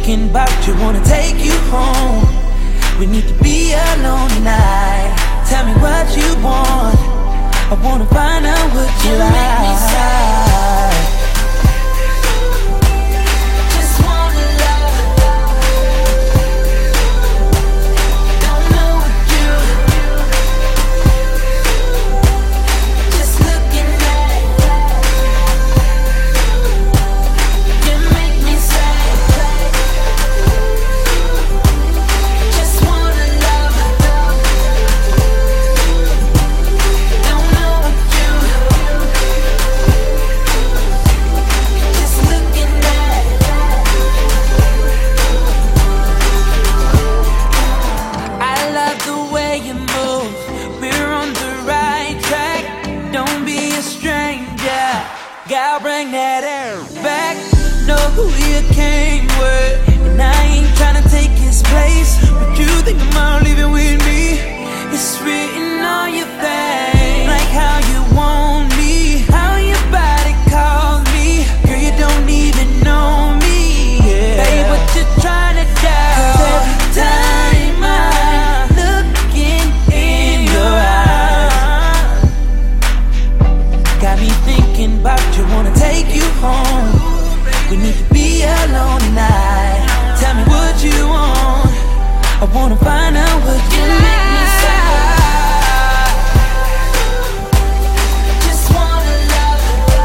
thinking about you, wanna take you home. We need to be alone tonight. Tell me what you want, I wanna find out what you like. Make me sad. Just wanna love. Don't know what you. Just looking at. You make me sad. Just wanna love. Don't know what you. Just looking at. I love the way you move. We're on the right track. Don't be a stranger. Gotta bring that air back. Know who you came with, and I ain't tryna take his place. But you think about leaving with me? It's written on your face, like how you want me, how your body calls me. Girl, you don't even know me, yeah. Babe, what you tryna do? 'Cause every time I'm looking in your eyes, got me thinking about you, wanna take you home. We need to be alone tonight. Tell me what you want, I wanna find out what you like. Make me sad. Just wanna love.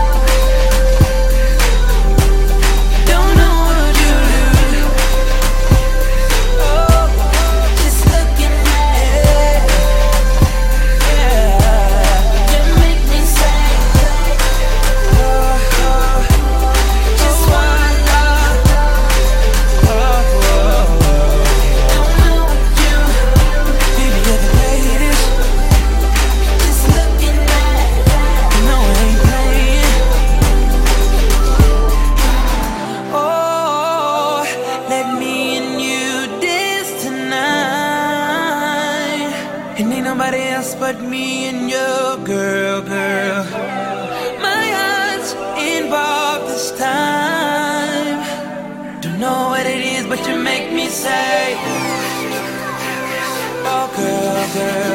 Don't know what you do. Oh, just looking at. Yeah, you make me sad. Just wanna love. Don't know what you. Baby, you're the greatest. Just looking at. You know I ain't playing. Oh, let me and you dance tonight. And ain't nobody else but me and your girl. My heart's involved this time. Don't know what it is, but you make me say, oh girl.